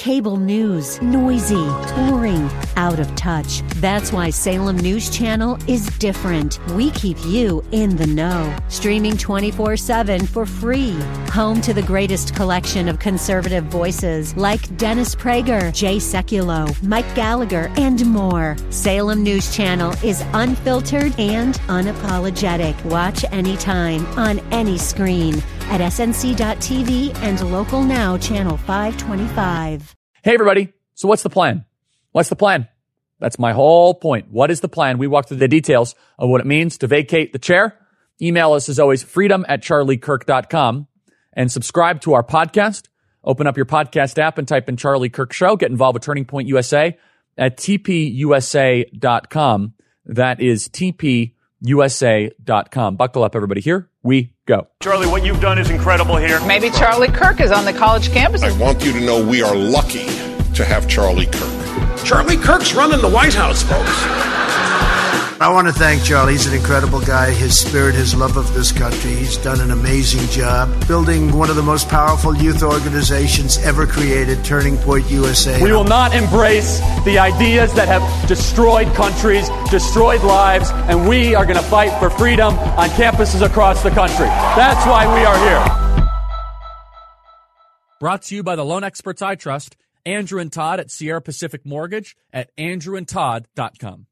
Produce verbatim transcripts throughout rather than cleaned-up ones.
Cable news, noisy, boring, out of touch. That's why Salem News Channel is different. We keep you in the know. Streaming twenty-four seven for free. Home to the greatest collection of conservative voices like Dennis Prager, Jay Sekulow, Mike Gallagher, and more. Salem News Channel is unfiltered and unapologetic. Watch anytime, on any screen, at S N C dot T V and Local Now Channel five twenty-five. Hey, everybody. So what's the plan? What's the plan? That's my whole point. What is the plan? We walk through the details of what it means to vacate the chair. Email us, as always, freedom at charlie kirk dot com, and subscribe to our podcast. Open up your podcast app and type in Charlie Kirk Show. Get involved with Turning Point U S A at T P U S A dot com. That is T P U S A dot com. Buckle up, everybody. Here we go. Charlie, what you've done is incredible here. Maybe Charlie Kirk is on the college campuses. I want you to know we are lucky to have Charlie Kirk. Charlie Kirk's running the White House, folks. I want to thank Charlie. He's an incredible guy. His spirit, his love of this country. He's done an amazing job building one of the most powerful youth organizations ever created, Turning Point U S A. We will not embrace the ideas that have destroyed countries, destroyed lives, and we are going to fight for freedom on campuses across the country. That's why we are here. Brought to you by the loan experts I trust, Andrew and Todd at Sierra Pacific Mortgage at andrew and todd dot com.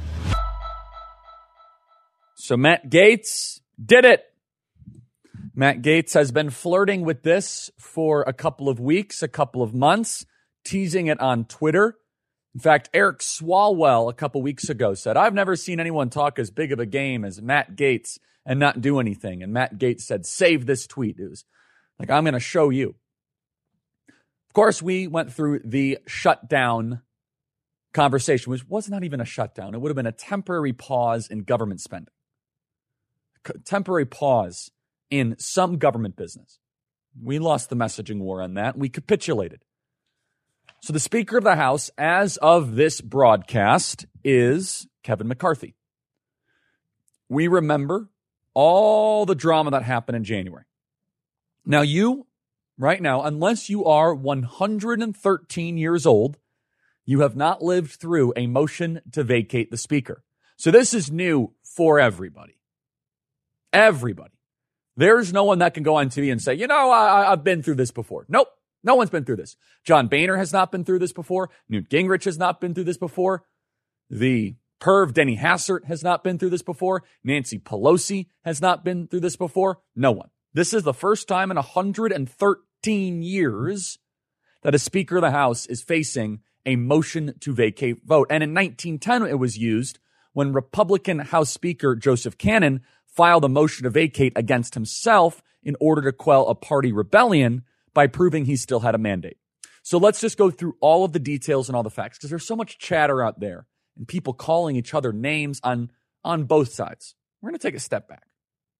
So Matt Gaetz did it. Matt Gaetz has been flirting with this for a couple of weeks, a couple of months, teasing it on Twitter. In fact, Eric Swalwell a couple weeks ago said, I've never seen anyone talk as big of a game as Matt Gaetz and not do anything. And Matt Gaetz said, save this tweet. It was like, I'm going to show you. Of course, we went through the shutdown conversation, which was not even a shutdown. It would have been a temporary pause in government spending. Temporary pause in some government business. We lost the messaging war on that. We capitulated. So the Speaker of the House, as of this broadcast, is Kevin McCarthy. We remember all the drama that happened in January. Now you, right now, unless you are one hundred thirteen years old, you have not lived through a motion to vacate the Speaker. So this is new for everybody. Everybody. There's no one that can go on T V and say, you know, I, I've been through this before. Nope. No one's been through this. John Boehner has not been through this before. Newt Gingrich has not been through this before. The perv Denny Hassert has not been through this before. Nancy Pelosi has not been through this before. No one. This is the first time in one hundred thirteen years that a Speaker of the House is facing a motion to vacate vote. And in nineteen ten, it was used when Republican House Speaker Joseph Cannon filed a motion to vacate against himself in order to quell a party rebellion by proving he still had a mandate. So let's just go through all of the details and all the facts, because there's so much chatter out there and people calling each other names on, on both sides. We're going to take a step back.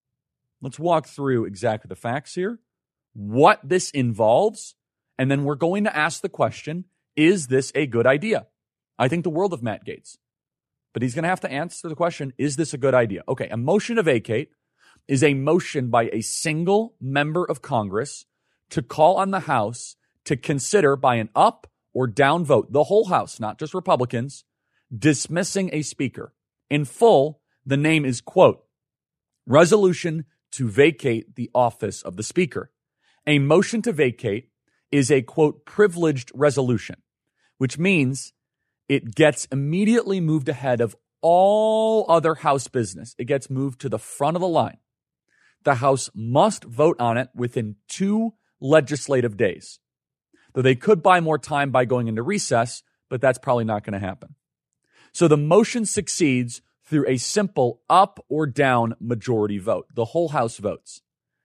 Let's walk through exactly the facts here, what this involves, and then we're going to ask the question, is this a good idea? I think the world of Matt Gaetz. But he's going to have to answer the question, is this a good idea? Okay, a motion to vacate is a motion by a single member of Congress to call on the House to consider by an up or down vote, the whole House, not just Republicans, dismissing a speaker. In full, the name is, quote, resolution to vacate the office of the speaker. A motion to vacate is a, quote, privileged resolution, which means it gets immediately moved ahead of all other House business. It gets moved to the front of the line. The House must vote on it within two legislative days. Though they could buy more time by going into recess, but that's probably not going to happen. So the motion succeeds through a simple up or down majority vote. The whole House votes.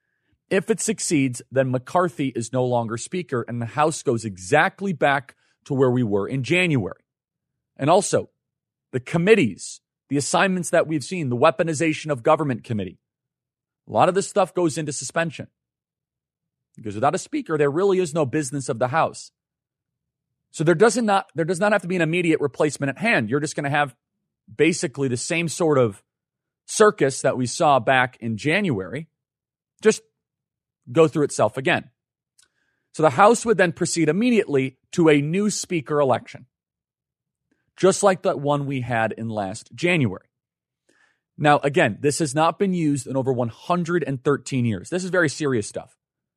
If it succeeds, then McCarthy is no longer Speaker, and the House goes exactly back to where we were in January. And also, the committees, the assignments that we've seen, the weaponization of government committee, a lot of this stuff goes into suspension. Because without a speaker, there really is no business of the House. So there does not, there does not have to be an immediate replacement at hand. You're just going to have basically the same sort of circus that we saw back in January, just go through itself again. So the House would then proceed immediately to a new speaker election, just like that one we had in last January. Now, again, this has not been used in over one hundred thirteen years. This is very serious stuff.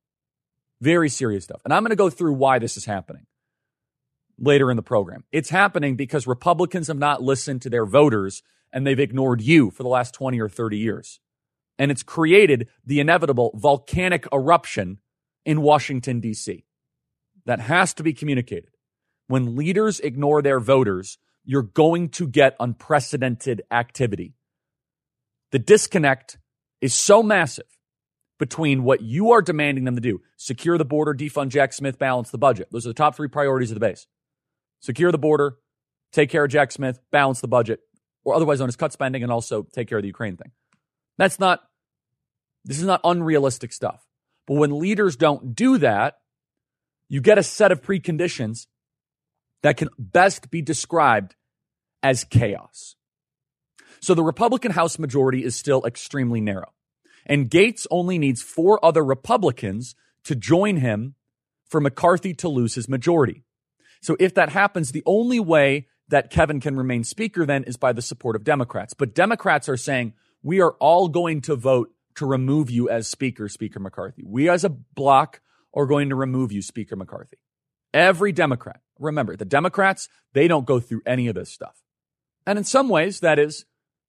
Very serious stuff. And I'm going to go through why this is happening later in the program. It's happening because Republicans have not listened to their voters and they've ignored you for the last twenty or thirty years. And it's created the inevitable volcanic eruption in Washington, D C That has to be communicated. When leaders ignore their voters, you're going to get unprecedented activity. The disconnect is so massive between what you are demanding them to do. Secure the border, defund Jack Smith, balance the budget. Those are the top three priorities of the base. Secure the border, take care of Jack Smith, balance the budget, or otherwise known as cut spending, and also take care of the Ukraine thing. That's not, this is not unrealistic stuff. But when leaders don't do that, you get a set of preconditions that can best be described as chaos. So the Republican House majority is still extremely narrow. And Gaetz only needs four other Republicans to join him for McCarthy to lose his majority. So if that happens, the only way that Kevin can remain speaker then is by the support of Democrats. But Democrats are saying, we are all going to vote to remove you as speaker, Speaker McCarthy. We as a bloc are going to remove you, Speaker McCarthy. Every Democrat. Remember, the Democrats, they don't go through any of this stuff. And in some ways, that is,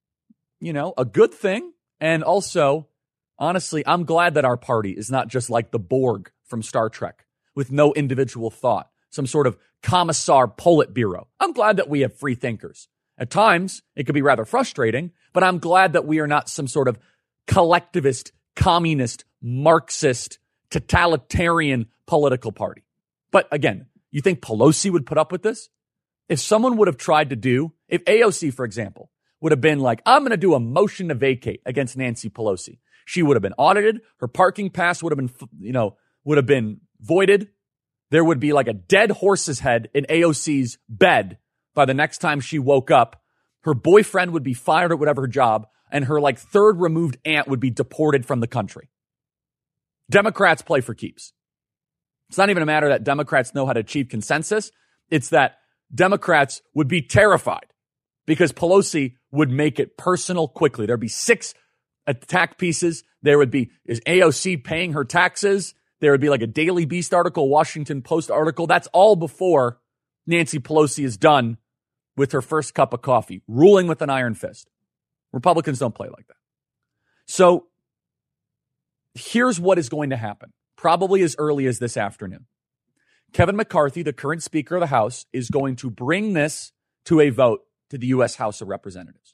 you know, a good thing. And also, honestly, I'm glad that our party is not just like the Borg from Star Trek with no individual thought, some sort of Commissar Politburo. I'm glad that we have free thinkers. At times, it could be rather frustrating, but I'm glad that we are not some sort of collectivist, communist, Marxist, totalitarian political party. But again, you think Pelosi would put up with this? If someone would have tried to do, if A O C, for example, would have been like, I'm going to do a motion to vacate against Nancy Pelosi, she would have been audited. Her parking pass would have been, you know, would have been voided. There would be like a dead horse's head in A O C's bed by the next time she woke up. Her boyfriend would be fired at whatever job, and her like third removed aunt would be deported from the country. Democrats play for keeps. It's not even a matter that Democrats know how to achieve consensus. It's that Democrats would be terrified because Pelosi would make it personal quickly. There'd be six attack pieces. There would be, is A O C paying her taxes? There would be like a Daily Beast article, Washington Post article. That's all before Nancy Pelosi is done with her first cup of coffee, ruling with an iron fist. Republicans don't play like that. So here's what is going to happen, probably as early as this afternoon. Kevin McCarthy, the current Speaker of the House, is going to bring this to a vote to the U S House of Representatives.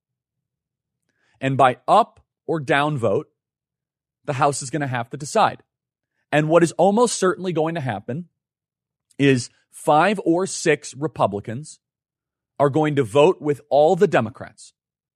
And by up or down vote, the House is going to have to decide. And what is almost certainly going to happen is five or six Republicans are going to vote with all the Democrats.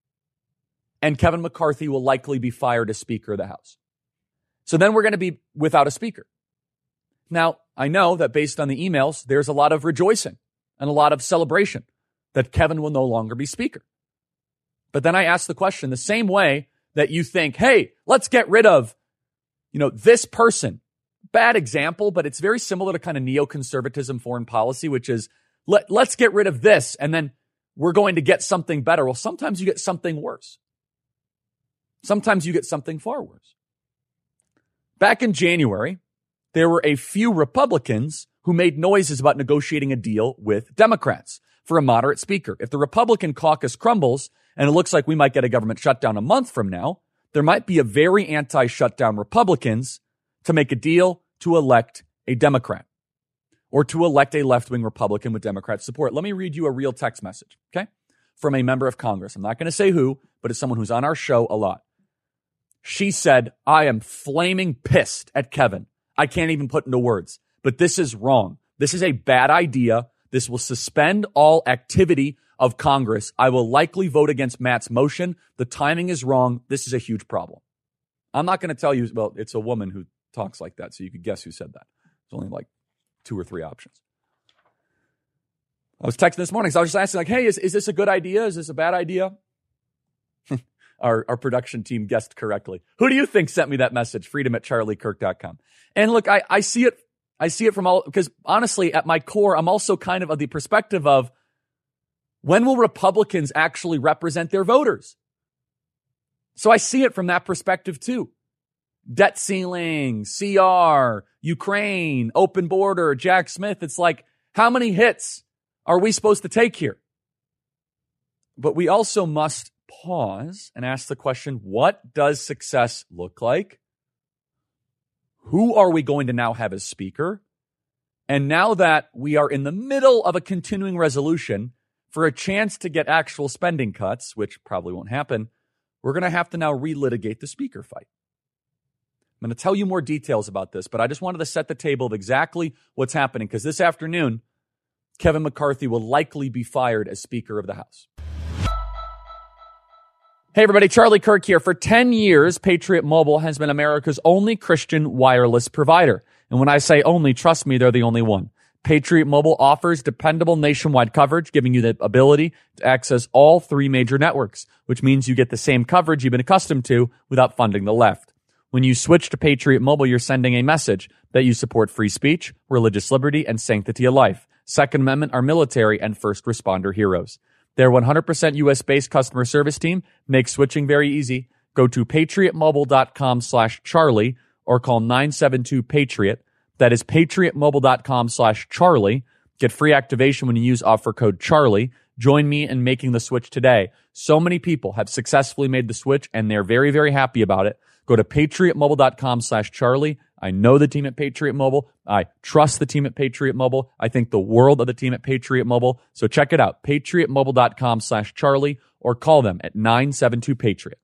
And Kevin McCarthy will likely be fired as Speaker of the House. So then we're going to be without a speaker. Now, I know that based on the emails, there's a lot of rejoicing and a lot of celebration that Kevin will no longer be Speaker. But then I ask the question the same way that you think, hey, let's get rid of, you know, this person. Bad example, but it's very similar to kind of neoconservatism foreign policy, which is let, let's get rid of this and then we're going to get something better. Well, sometimes you get something worse. Sometimes you get something far worse. Back in January, there were a few Republicans who made noises about negotiating a deal with Democrats for a moderate speaker. If the Republican caucus crumbles and it looks like we might get a government shutdown a month from now, there might be a very anti-shutdown Republicans to make a deal to elect a Democrat or to elect a left-wing Republican with Democrat support. Let me read you a real text message, okay, from a member of Congress. I'm not going to say who, but it's someone who's on our show a lot. She said, I am flaming pissed at Kevin. I can't even put into words, but this is wrong. This is a bad idea. This will suspend all activity of Congress. I will likely vote against Matt's motion. The timing is wrong. This is a huge problem. I'm not going to tell you, well, it's a woman who talks like that, so you could guess who said that. There's only like two or three options. I was texting this morning, so I was just asking, like, hey, is, is this a good idea? Is this a bad idea? Our, our production team guessed correctly. Who do you think sent me that message? Freedom at charlie kirk dot com. And look, I, I see it I see it from all, because honestly, at my core, I'm also kind of of the perspective of, when will Republicans actually represent their voters? So I see it from that perspective too. Debt ceiling, C R, Ukraine, open border, Jack Smith. It's like, how many hits are we supposed to take here? But we also must pause and ask the question, what does success look like? Who are we going to now have as speaker? And now that we are in the middle of a continuing resolution for a chance to get actual spending cuts, which probably won't happen, we're going to have to now relitigate the speaker fight. I'm going to tell you more details about this, but I just wanted to set the table of exactly what's happening, because this afternoon, Kevin McCarthy will likely be fired as Speaker of the House. Hey everybody, Charlie Kirk here. For ten years, Patriot Mobile has been America's only Christian wireless provider. And when I say only, trust me, they're the only one. Patriot Mobile offers dependable nationwide coverage, giving you the ability to access all three major networks, which means you get the same coverage you've been accustomed to without funding the left. When you switch to Patriot Mobile, you're sending a message that you support free speech, religious liberty, and sanctity of life. Second Amendment, our military, and first responder heroes. Their one hundred percent U S-based customer service team makes switching very easy. Go to patriotmobile.com slash Charlie or call nine seven two Patriot. That is patriotmobile.com slash Charlie. Get free activation when you use offer code Charlie. Join me in making the switch today. So many people have successfully made the switch, and they're very, very happy about it. Go to patriotmobile.com slash Charlie. I know the team at Patriot Mobile. I trust the team at Patriot Mobile. I think the world of the team at Patriot Mobile. So check it out, patriotmobile.com slash Charlie, or call them at nine seven two Patriot.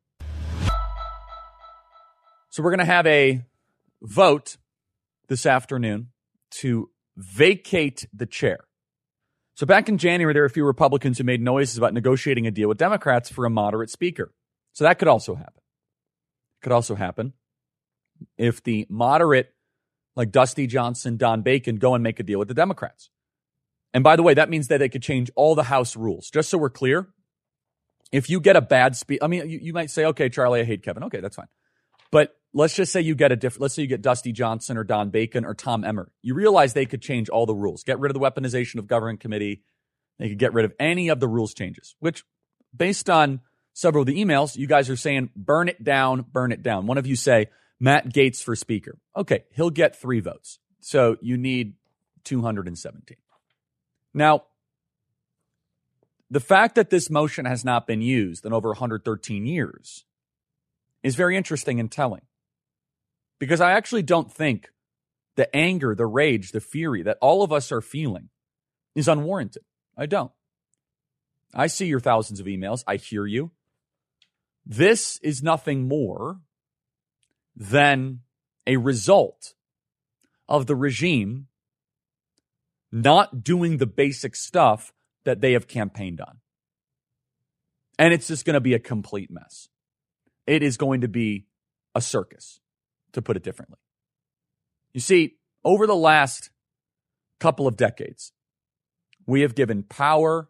So we're going to have a vote this afternoon to vacate the chair. So back in January, there were a few Republicans who made noises about negotiating a deal with Democrats for a moderate speaker. So that could also happen. Could also happen if the moderate, like Dusty Johnson, Don Bacon, go and make a deal with the Democrats. And by the way, that means that they could change all the House rules. Just so we're clear, if you get a bad speech, I mean, you, you might say, okay, Charlie, I hate Kevin. Okay, that's fine. But let's just say you get a different, let's say you get Dusty Johnson or Don Bacon or Tom Emmer. You realize they could change all the rules, get rid of the weaponization of government committee. They could get rid of any of the rules changes, which based on several of the emails, you guys are saying, burn it down, burn it down. One of you say, Matt Gaetz for speaker. Okay, he'll get three votes. So you need two hundred seventeen. Now, the fact that this motion has not been used in over one hundred thirteen years is very interesting and telling. Because I actually don't think the anger, the rage, the fury that all of us are feeling is unwarranted. I don't. I see your thousands of emails. I hear you. This is nothing more than a result of the regime not doing the basic stuff that they have campaigned on. And it's just going to be a complete mess. It is going to be a circus, to put it differently. You see, over the last couple of decades, we have given power,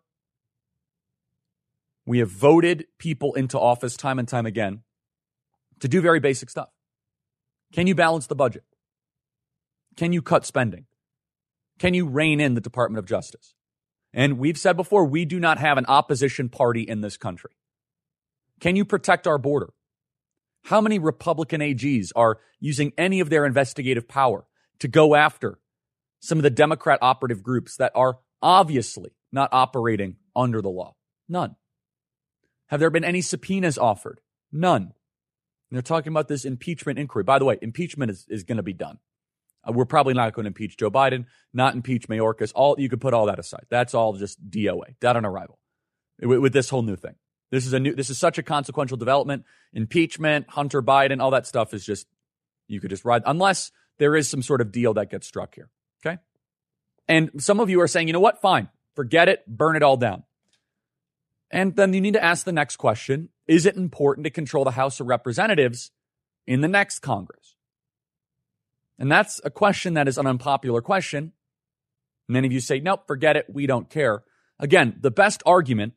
we have voted people into office time and time again to do very basic stuff. Can you balance the budget? Can you cut spending? Can you rein in the Department of Justice? And we've said before, we do not have an opposition party in this country. Can you protect our border? How many Republican A Gs are using any of their investigative power to go after some of the Democrat operative groups that are obviously not operating under the law? None. Have there been any subpoenas offered? None. And they're talking about this impeachment inquiry. By the way, impeachment is, is going to be done. Uh, we're probably not going to impeach Joe Biden, not impeach Mayorkas. All you could put all that aside. That's all just D O A, dead on arrival, with, with this whole new thing. This is a new. This is such a consequential development. Impeachment, Hunter Biden, all that stuff is just, you could just ride, unless there is some sort of deal that gets struck here. Okay? And some of you are saying, you know what? Fine. Forget it. Burn it all down. And then you need to ask the next question. Is it important to control the House of Representatives in the next Congress? And that's a question that is an unpopular question. Many of you say, nope, forget it. We don't care. Again, the best argument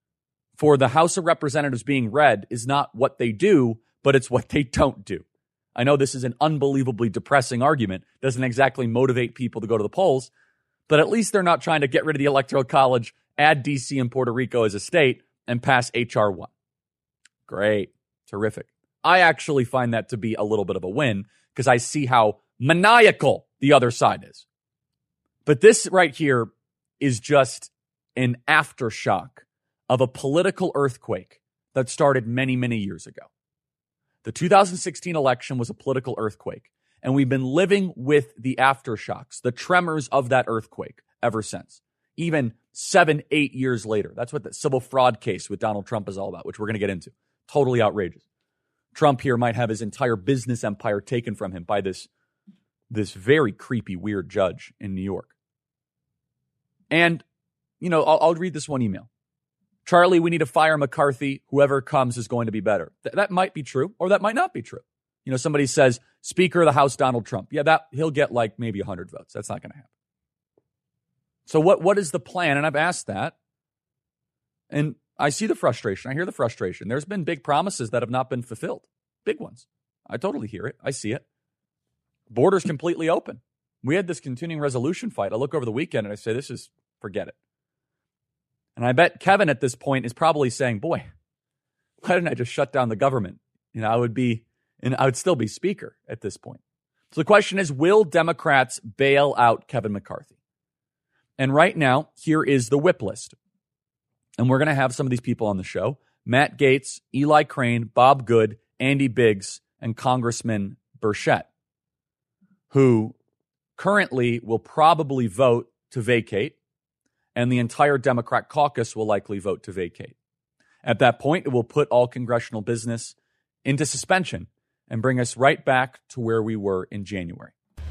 for the House of Representatives being red is not what they do, but it's what they don't do. I know this is an unbelievably depressing argument, doesn't exactly motivate people to go to the polls, but at least they're not trying to get rid of the Electoral College, add D C and Puerto Rico as a state, and pass H R one. Great. Terrific. I actually find that to be a little bit of a win because I see how maniacal the other side is. But this right here is just an aftershock of a political earthquake that started many, many years ago. The two thousand sixteen election was a political earthquake, and we've been living with the aftershocks, the tremors of that earthquake ever since, even seven, eight years later. That's what the civil fraud case with Donald Trump is all about, which we're going to get into. Totally outrageous. Trump here might have his entire business empire taken from him by this, this very creepy, weird judge in New York. And, you know, I'll, I'll read this one email. Charlie, we need to fire McCarthy. Whoever comes is going to be better. Th- that might be true, or that might not be true. You know, somebody says, Speaker of the House, Donald Trump. Yeah, that he'll get like maybe one hundred votes. That's not going to happen. So what what is the plan? And I've asked that. And I see the frustration. I hear the frustration. There's been big promises that have not been fulfilled. Big ones. I totally hear it. I see it. Borders completely open. We had this continuing resolution fight. I look over the weekend and I say, this is, forget it. And I bet Kevin at this point is probably saying, boy, why didn't I just shut down the government? You know, I would be, and I would still be speaker at this point. So the question is, will Democrats bail out Kevin McCarthy? And right now, here is the whip list. And we're going to have some of these people on the show. Matt Gaetz, Eli Crane, Bob Good, Andy Biggs, and Congressman Burchett, who currently will probably vote to vacate, and the entire Democrat caucus will likely vote to vacate. At that point, it will put all congressional business into suspension and bring us right back to where we were in January.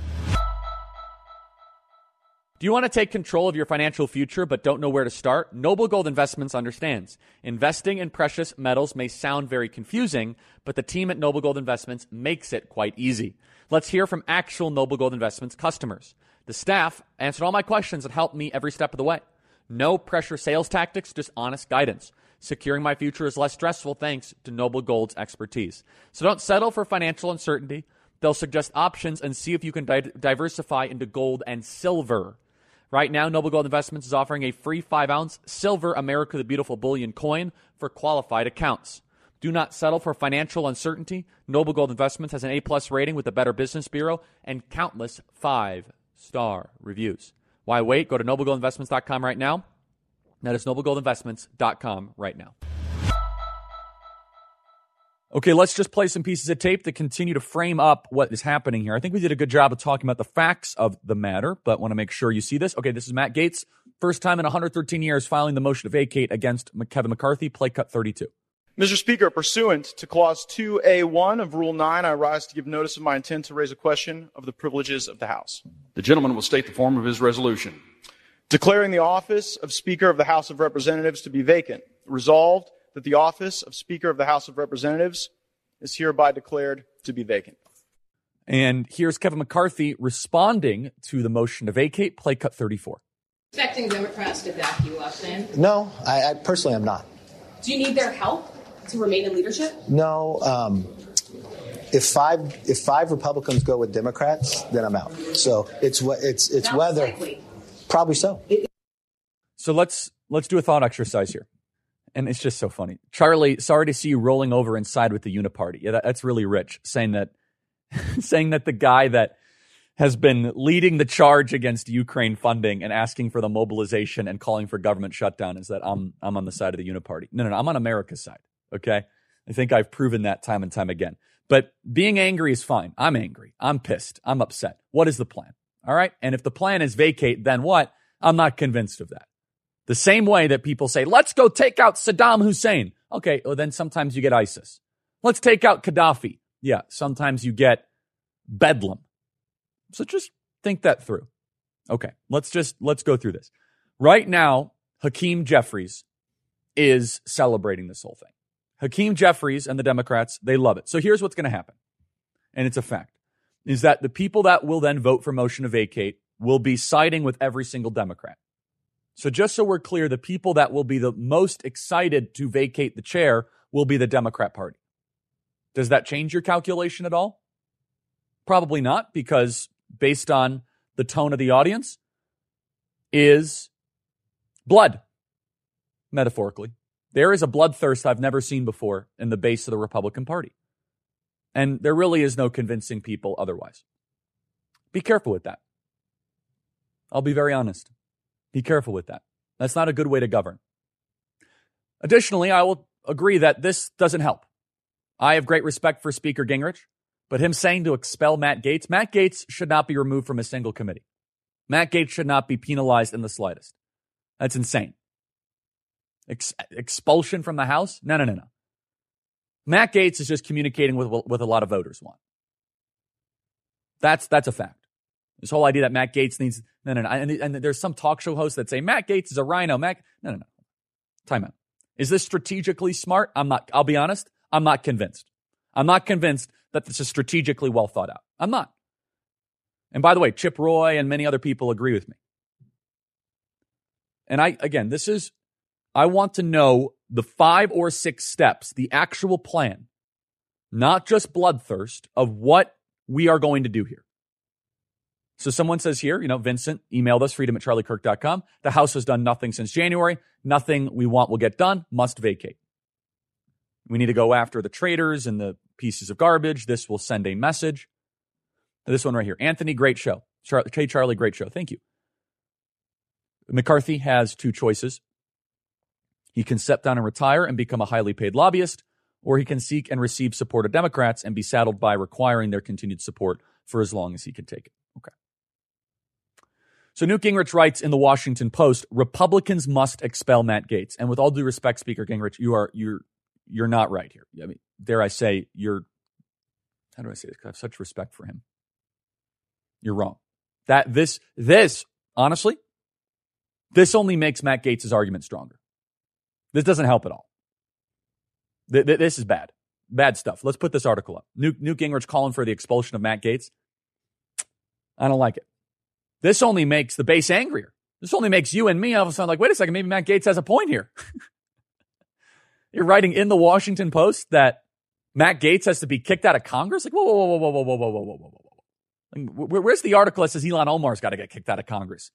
Do you want to take control of your financial future but don't know where to start? Noble Gold Investments understands. Investing in precious metals may sound very confusing, but the team at Noble Gold Investments makes it quite easy. Let's hear from actual Noble Gold Investments customers. The staff answered all my questions and helped me every step of the way. No pressure sales tactics, just honest guidance. Securing my future is less stressful thanks to Noble Gold's expertise. So don't settle for financial uncertainty. They'll suggest options and see if you can di- diversify into gold and silver. Right now, Noble Gold Investments is offering a free five ounce Silver America the Beautiful bullion coin for qualified accounts. Do not settle for financial uncertainty. Noble Gold Investments has an A-plus rating with the Better Business Bureau and countless five-star reviews. Why wait? Go to noble gold investments dot com right now. That is noble gold investments dot com right now. Okay, let's just play some pieces of tape to continue to frame up what is happening here. I think we did a good job of talking about the facts of the matter, but want to make sure you see this. Okay, this is Matt Gaetz. First time in one hundred thirteen years filing the motion to vacate against Kevin McCarthy. Play cut thirty-two. Mister Speaker, pursuant to Clause two A one of Rule nine, I rise to give notice of my intent to raise a question of the privileges of the House. The gentleman will state the form of his resolution. Declaring the office of Speaker of the House of Representatives to be vacant. Resolved that the office of Speaker of the House of Representatives is hereby declared to be vacant. And here's Kevin McCarthy responding to the motion to vacate. Play cut thirty-four. Expecting Democrats to back you up, then? No, I, I personally am not. Do you need their help to remain in leadership? No. Um, if five if five Republicans go with Democrats, then I'm out. So it's what it's it's Not whether likely. Probably so. So let's let's do a thought exercise here. And it's just so funny. Charlie, sorry to see you rolling over inside with the Uniparty. Yeah, that, that's really rich. Saying that, saying that the guy that has been leading the charge against Ukraine funding and asking for the mobilization and calling for government shutdown is that I'm I'm on the side of the Uniparty. No, no, no. I'm on America's side. Okay, I think I've proven that time and time again. But being angry is fine. I'm angry. I'm pissed. I'm upset. What is the plan? All right. And if the plan is vacate, then what? I'm not convinced of that. The same way that people say, let's go take out Saddam Hussein. Okay, well, then sometimes you get ISIS. Let's take out Gaddafi. Yeah, sometimes you get Bedlam. So just think that through. Okay, let's just, let's go through this. Right now, Hakeem Jeffries is celebrating this whole thing. Hakeem Jeffries and the Democrats, they love it. So here's what's going to happen, and it's a fact, is that the people that will then vote for motion to vacate will be siding with every single Democrat. So just so we're clear, the people that will be the most excited to vacate the chair will be the Democrat Party. Does that change your calculation at all? Probably not, because based on the tone of the audience, is blood, metaphorically. There is a bloodthirst I've never seen before in the base of the Republican Party. And there really is no convincing people otherwise. Be careful with that. I'll be very honest. Be careful with that. That's not a good way to govern. Additionally, I will agree that this doesn't help. I have great respect for Speaker Gingrich, but him saying to expel Matt Gaetz, Matt Gaetz should not be removed from a single committee. Matt Gaetz should not be penalized in the slightest. That's insane. Ex- expulsion from the House? No, no, no, no. Matt Gaetz is just communicating with what a lot of voters want. That's that's a fact. This whole idea that Matt Gaetz needs no, no, no. And, and there's some talk show hosts that say Matt Gaetz is a rhino. Matt, no, no, no. Time out. Is this strategically smart? I'm not. I'll be honest. I'm not convinced. I'm not convinced that this is strategically well thought out. I'm not. And by the way, Chip Roy and many other people agree with me. And I, again, this is, I want to know the five or six steps, the actual plan, not just bloodthirst, of what we are going to do here. So someone says here, you know, Vincent emailed us, freedom at charlie kirk dot com. The House has done nothing since January. Nothing we want will get done. Must vacate. We need to go after the traitors and the pieces of garbage. This will send a message. This one right here. Anthony, great show. Char- Hey, Charlie, great show. Thank you. McCarthy has two choices. He can step down and retire and become a highly paid lobbyist, or he can seek and receive support of Democrats and be saddled by requiring their continued support for as long as he can take it. Okay. So Newt Gingrich writes in the Washington Post, Republicans must expel Matt Gaetz. And with all due respect, Speaker Gingrich, you are you're you're not right here. I mean, dare I say, you're how do I say this? I have such respect for him. You're wrong. That this this honestly, this only makes Matt Gaetz's argument stronger. This doesn't help at all. Th- th- this is bad. Bad stuff. Let's put this article up. Newt, Newt Gingrich calling for the expulsion of Matt Gaetz. I don't like it. This only makes the base angrier. This only makes you and me all of a sudden like, wait a second, maybe Matt Gaetz has a point here. You're writing in the Washington Post that Matt Gaetz has to be kicked out of Congress? Like, whoa, whoa, whoa, whoa, whoa, whoa, whoa, whoa, whoa, whoa, whoa. Like, where's the article that says Ilhan Omar's got to get kicked out of Congress?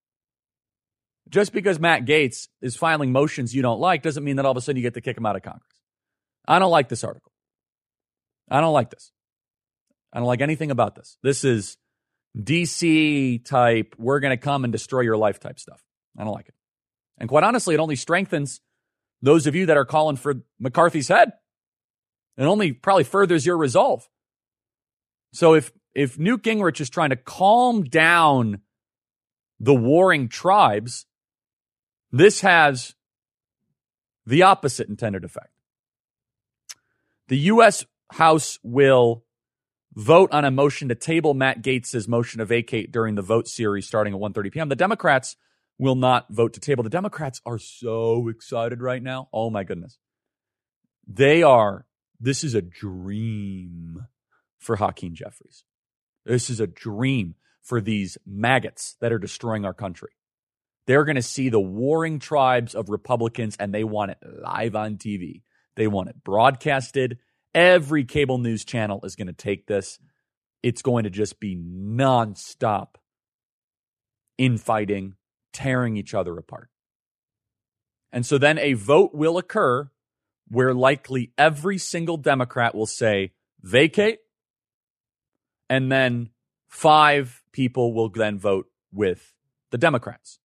Just because Matt Gaetz is filing motions you don't like doesn't mean that all of a sudden you get to kick him out of Congress. I don't like this article. I don't like this. I don't like anything about this. This is D C type, we're going to come and destroy your life type stuff. I don't like it. And quite honestly, it only strengthens those of you that are calling for McCarthy's head. It only probably furthers your resolve. So if if Newt Gingrich is trying to calm down the warring tribes, this has the opposite intended effect. The U S House will vote on a motion to table Matt Gaetz's motion to vacate during the vote series starting at one thirty p.m. The Democrats will not vote to table. The Democrats are so excited right now. Oh, my goodness. They are. This is a dream for Hakeem Jeffries. This is a dream for these maggots that are destroying our country. They're going to see the warring tribes of Republicans, and they want it live on T V. They want it broadcasted. Every cable news channel is going to take this. It's going to just be nonstop infighting, tearing each other apart. And so then a vote will occur where likely every single Democrat will say vacate, and then five people will then vote with the Democrats.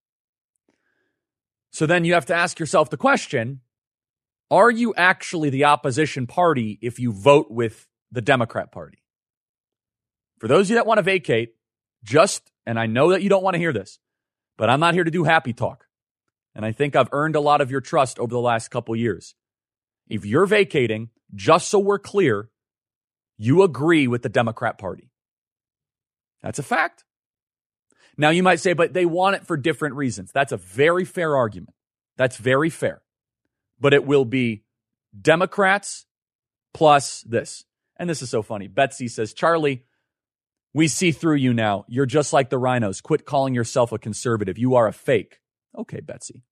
So then you have to ask yourself the question, are you actually the opposition party if you vote with the Democrat Party? For those of you that want to vacate, just, and I know that you don't want to hear this, but I'm not here to do happy talk. And I think I've earned a lot of your trust over the last couple years. If you're vacating, just so we're clear, you agree with the Democrat Party. That's a fact. Now you might say, but they want it for different reasons. That's a very fair argument. That's very fair. But it will be Democrats plus this. And this is so funny. Betsy says, Charlie, we see through you now. You're just like the rhinos. Quit calling yourself a conservative. You are a fake. Okay, Betsy.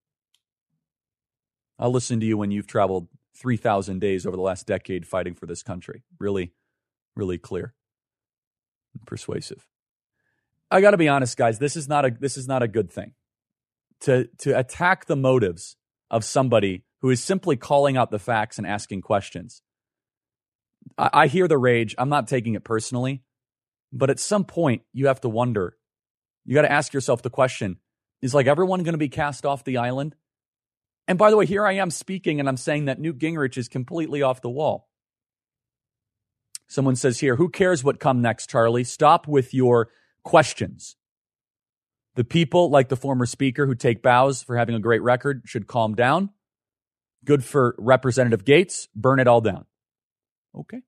I'll listen to you when you've traveled three thousand days over the last decade fighting for this country. Really, really clear. and persuasive. I got to be honest, guys. This is not a this is not a good thing. To to attack the motives of somebody who is simply calling out the facts and asking questions. I, I hear the rage. I'm not taking it personally, but at some point you have to wonder. You got to ask yourself the question: is like everyone going to be cast off the island? And by the way, here I am speaking, and I'm saying that Newt Gingrich is completely off the wall. Someone says here, who cares what come next, Charlie? Stop with your questions. The people, like the former speaker, who take bows for having a great record should calm down. Good for Representative Gates. Burn it all down. Okay.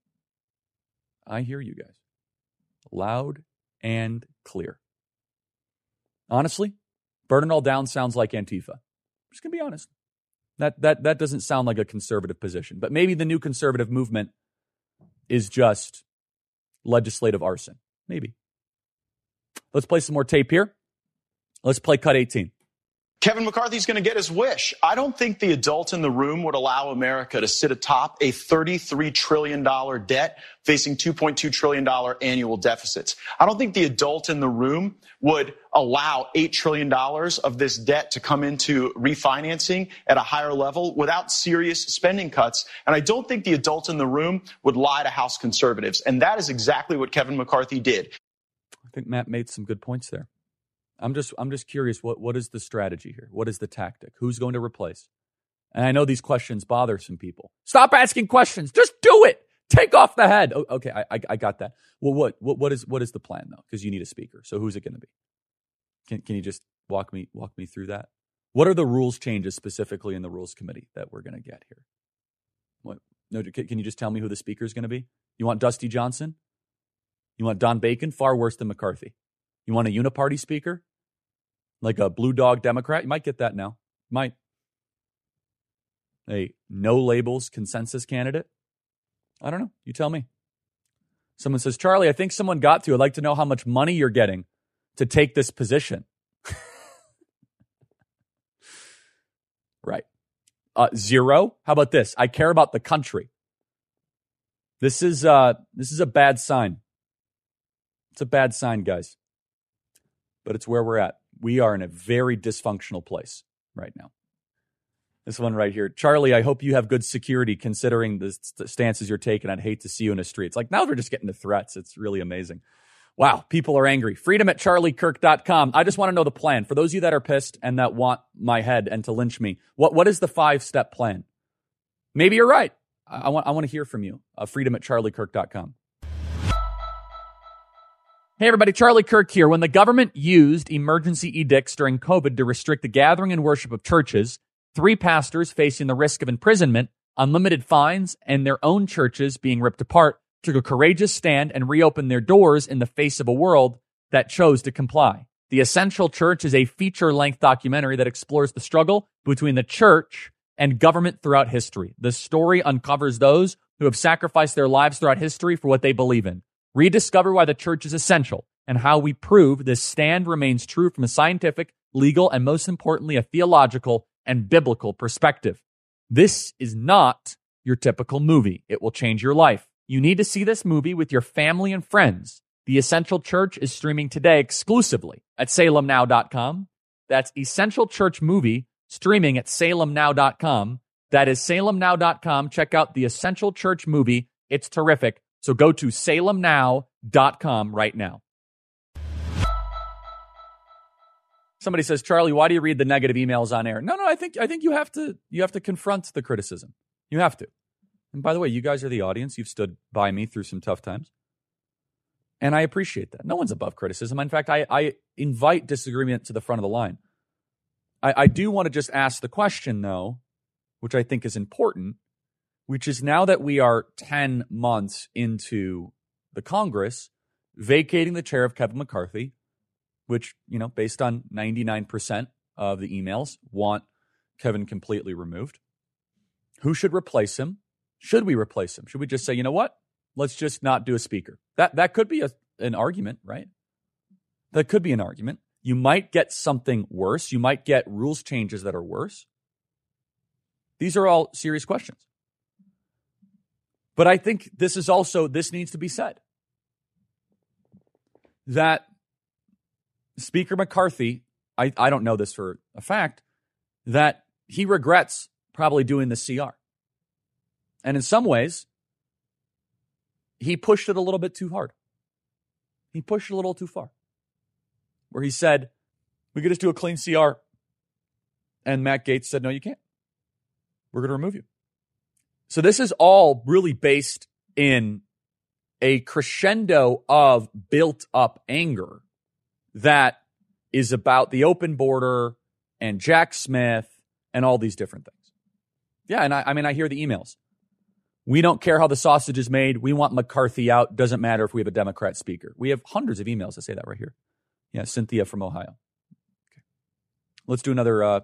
I hear you guys. Loud and clear. Honestly, burn it all down sounds like Antifa. I'm just going to be honest. That, that, that doesn't sound like a conservative position. But maybe the new conservative movement is just legislative arson. Maybe. Let's play some more tape here. Let's play cut eighteen. Kevin McCarthy's going to get his wish. I don't think the adult in the room would allow America to sit atop a thirty-three trillion dollars debt facing two point two trillion dollars annual deficits. I don't think the adult in the room would allow eight trillion dollars of this debt to come into refinancing at a higher level without serious spending cuts. And I don't think the adult in the room would lie to House conservatives. And that is exactly what Kevin McCarthy did. I think Matt made some good points there. I'm just I'm just curious, what, what is the strategy here? What is the tactic? Who's going to replace? And I know these questions bother some people. Stop asking questions. Just do it. Take off the head. Oh, okay, I, I I got that. Well, what what what is what is the plan though? Because you need a speaker. So who's it going to be? Can can you just walk me walk me through that? What are the rules changes specifically in the Rules Committee that we're going to get here? What? No, can you just tell me who the speaker is going to be? You want Dusty Johnson? You want Don Bacon? Far worse than McCarthy. You want a uniparty speaker? Like a blue dog Democrat? You might get that now. Might. A no labels consensus candidate? I don't know. You tell me. Someone says, Charlie, I think someone got to. I'd like to know how much money you're getting to take this position. Right. Uh, zero? How about this? I care about the country. This is uh, this is a bad sign. It's a bad sign, guys. But it's where we're at. We are in a very dysfunctional place right now. This one right here. Charlie, I hope you have good security considering the st- stances you're taking. I'd hate to see you in the streets. Like now they're just getting to threats. It's really amazing. Wow, people are angry. Freedom at charlie kirk dot com. I just want to know the plan. For those of you that are pissed and that want my head and to lynch me, what, what is the five-step plan? Maybe you're right. I, I want I want to hear from you. Uh, freedom at charlie kirk dot com. Hey everybody, Charlie Kirk here. When the government used emergency edicts during COVID to restrict the gathering and worship of churches, three pastors facing the risk of imprisonment, unlimited fines, and their own churches being ripped apart took a courageous stand and reopened their doors in the face of a world that chose to comply. The Essential Church is a feature-length documentary that explores the struggle between the church and government throughout history. The story uncovers those who have sacrificed their lives throughout history for what they believe in. Rediscover why the church is essential and how we prove this stand remains true from a scientific, legal, and most importantly, a theological and biblical perspective. This is not your typical movie. It will change your life. You need to see this movie with your family and friends. The Essential Church is streaming today exclusively at salem now dot com. That's Essential Church movie streaming at salem now dot com. That is salem now dot com. Check out the Essential Church movie. It's terrific. So go to salem now dot com right now. Somebody says, Charlie, why do you read the negative emails on air? No, no, I think I think you have to you have to confront the criticism. You have to. And by the way, you guys are the audience. You've stood by me through some tough times. And I appreciate that. No one's above criticism. In fact, I, I invite disagreement to the front of the line. I, I do want to just ask the question, though, which I think is important, which is now that we are ten months into the Congress vacating the chair of Kevin McCarthy, which, you know, based on ninety-nine percent of the emails, want Kevin completely removed. Who should replace him? Should we replace him? Should we just say, you know what? Let's just not do a speaker. That that could be a, an argument, right? That could be an argument. You might get something worse. You might get rules changes that are worse. These are all serious questions. But I think this is also, this needs to be said. that Speaker McCarthy, I, I don't know this for a fact, that he regrets probably doing the C R. And in some ways, he pushed it a little bit too hard. He pushed it a little too far. Where he said, we could just do a clean C R. And Matt Gaetz said, no, you can't. We're going to remove you. So this is all really based in a crescendo of built-up anger that is about the open border and Jack Smith and all these different things. Yeah, and I, I mean, I hear the emails. We don't care how the sausage is made. We want McCarthy out. Doesn't matter if we have a Democrat speaker. We have hundreds of emails that say that right here. Yeah, Cynthia from Ohio. Okay. Let's do another. Uh,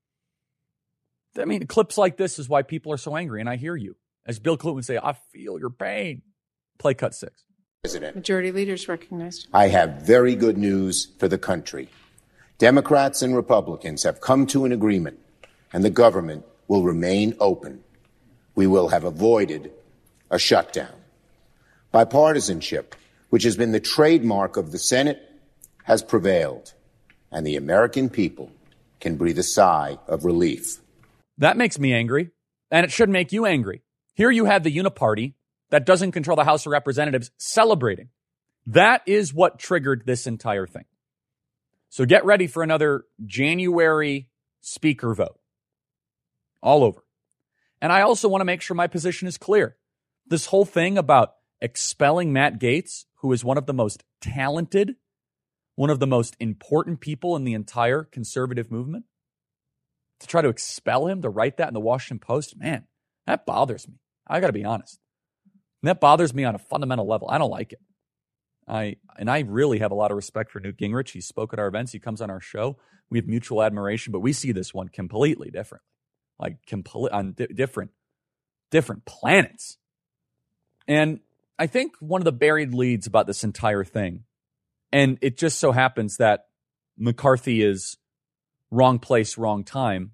I mean, clips like this is why people are so angry, and I hear you. As Bill Clinton would say, I feel your pain. Play cut six. President. Majority leaders recognized. I have very good news for the country. Democrats and Republicans have come to an agreement, and the government will remain open. We will have avoided a shutdown. Bipartisanship, which has been the trademark of the Senate, has prevailed, and the American people can breathe a sigh of relief. That makes me angry, and it should make you angry. Here you have the uniparty that doesn't control the House of Representatives celebrating. That is what triggered this entire thing. So get ready for another January speaker vote all over. And I also want to make sure my position is clear. This whole thing about expelling Matt Gaetz, who is one of the most talented, one of the most important people in the entire conservative movement, to try to expel him, to write that in the Washington Post, man, that bothers me. I got to be honest. And that bothers me on a fundamental level. I don't like it. I and I really have a lot of respect for Newt Gingrich. He spoke at our events. He comes on our show. We have mutual admiration, but we see this one completely different. Like complete on di- different, different planets. And I think one of the buried leads about this entire thing, and it just so happens that McCarthy is wrong place, wrong time,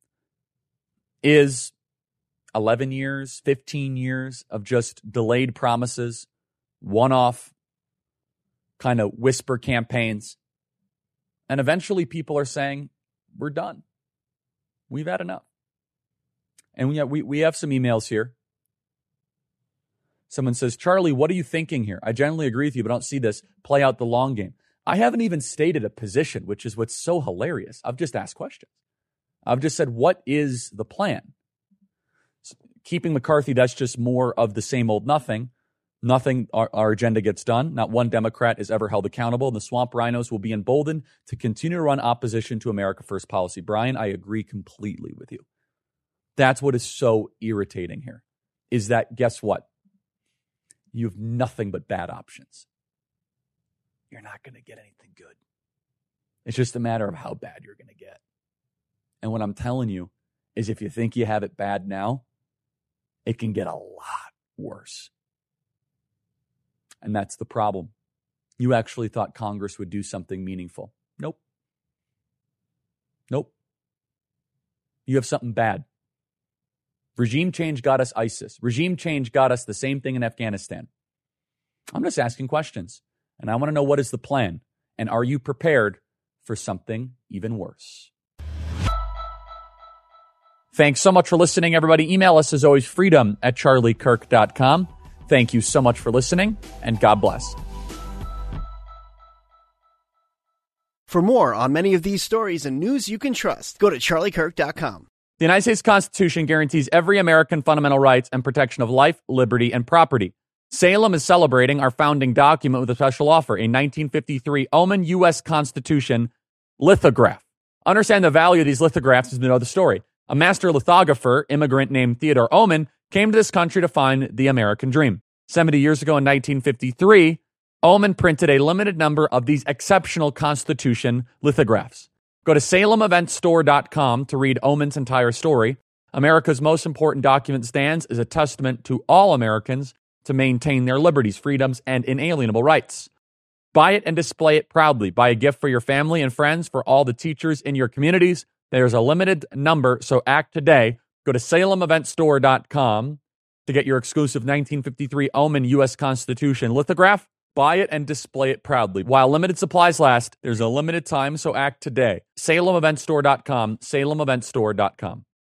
is eleven years, fifteen years of just delayed promises, one-off kind of whisper campaigns. And eventually people are saying, we're done. We've had enough. And we have, we, we have some emails here. Someone says, Charlie, what are you thinking here? I generally agree with you, but don't see this play out the long game. I haven't even stated a position, which is what's so hilarious. I've just asked questions. I've just said, what is the plan? Keeping McCarthy, that's just more of the same old nothing. Nothing, our, our agenda gets done. Not one Democrat is ever held accountable. And the swamp rhinos will be emboldened to continue to run opposition to America First policy. Brian, I agree completely with you. That's what is so irritating here, is that, guess what? You have nothing but bad options. You're not going to get anything good. It's just a matter of how bad you're going to get. And what I'm telling you is if you think you have it bad now, it can get a lot worse. And that's the problem. You actually thought Congress would do something meaningful. Nope. Nope. You have something bad. Regime change got us ISIS. Regime change got us the same thing in Afghanistan. I'm just asking questions. And I want to know, what is the plan? And are you prepared for something even worse? Thanks so much for listening, everybody. Email us as always, freedom at charlie kirk dot com. Thank you so much for listening, and God bless. For more on many of these stories and news you can trust, go to charlie kirk dot com. The United States Constitution guarantees every American fundamental rights and protection of life, liberty, and property. Salem is celebrating our founding document with a special offer, a nineteen fifty-three Oman U S Constitution lithograph. Understand the value of these lithographs is to know the story. A master lithographer, immigrant named Theodore Oman, came to this country to find the American dream. seventy years ago in nineteen fifty-three, Oman printed a limited number of these exceptional Constitution lithographs. Go to salem event store dot com to read Oman's entire story. America's most important document stands as a testament to all Americans to maintain their liberties, freedoms, and inalienable rights. Buy it and display it proudly. Buy a gift for your family and friends, for all the teachers in your communities. There's a limited number, so act today. Go to salem event store dot com to get your exclusive nineteen fifty-three Oman U S Constitution lithograph Buy it and display it proudly. While limited supplies last, there's a limited time, so act today. Salem Event Store dot com, Salem Event Store dot com.